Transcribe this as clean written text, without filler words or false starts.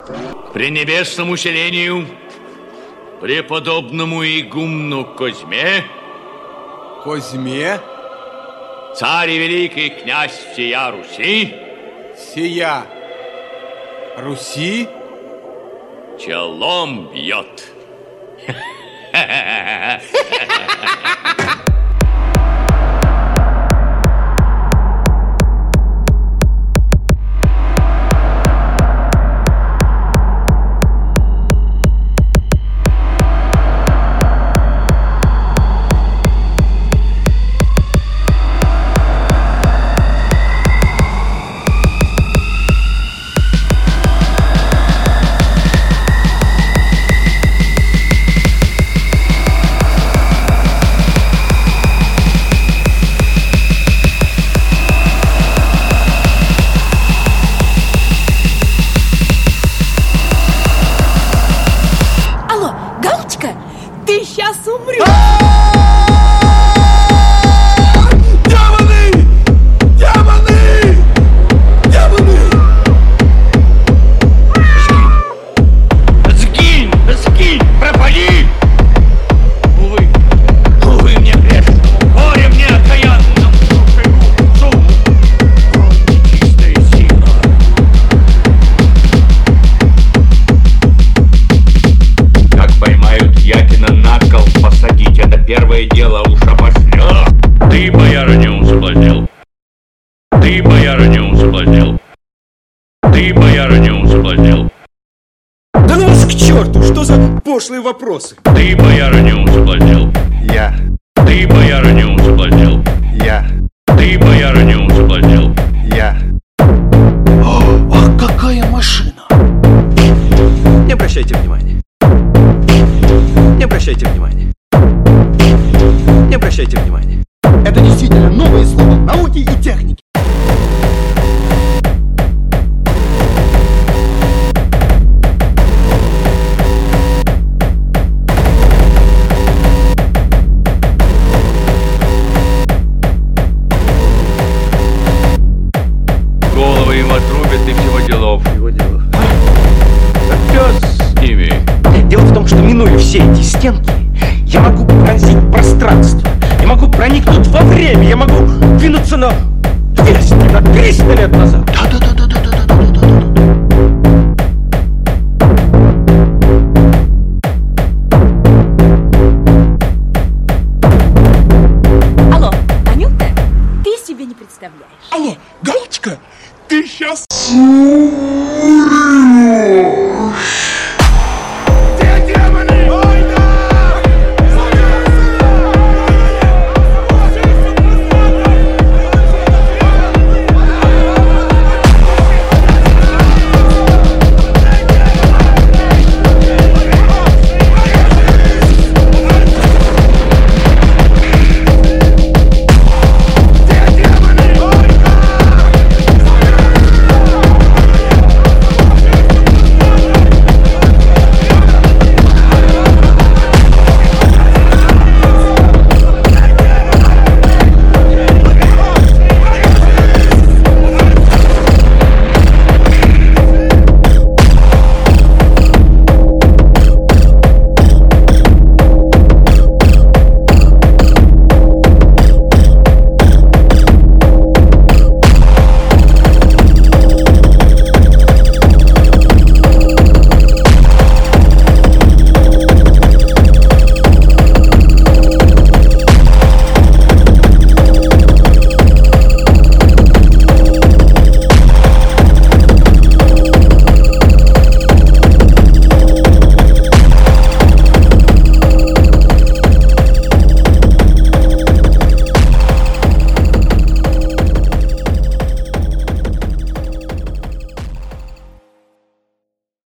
Пренебесному селению, преподобному игумну Козьме. Козьме? Царь и великий князь всея Руси. Сия Руси? Челом бьет. Первое дело уж обошло. Ты боярыню соблазнил. Ты боярыню соблазнил. Ты боярыню соблазнил. Да ну вас к черту, что за пошлые вопросы? Ты боярыню соблазнил. Я. Ты боярыню соблазнил. Я. Ты боярыню соблазнил. Я. Ах, какая машина! Не обращайте внимания. Не обращайте внимания. Не обращайте внимания. Это действительно новое слово науки и техники. Головы им отрубят и всего делов. Его дело. Пес с ними. Дело в том, что минуя все эти стенки, я могу пронзить пространство. Я могу проникнуть во время. Я могу двинуться на 200, на 300 лет назад.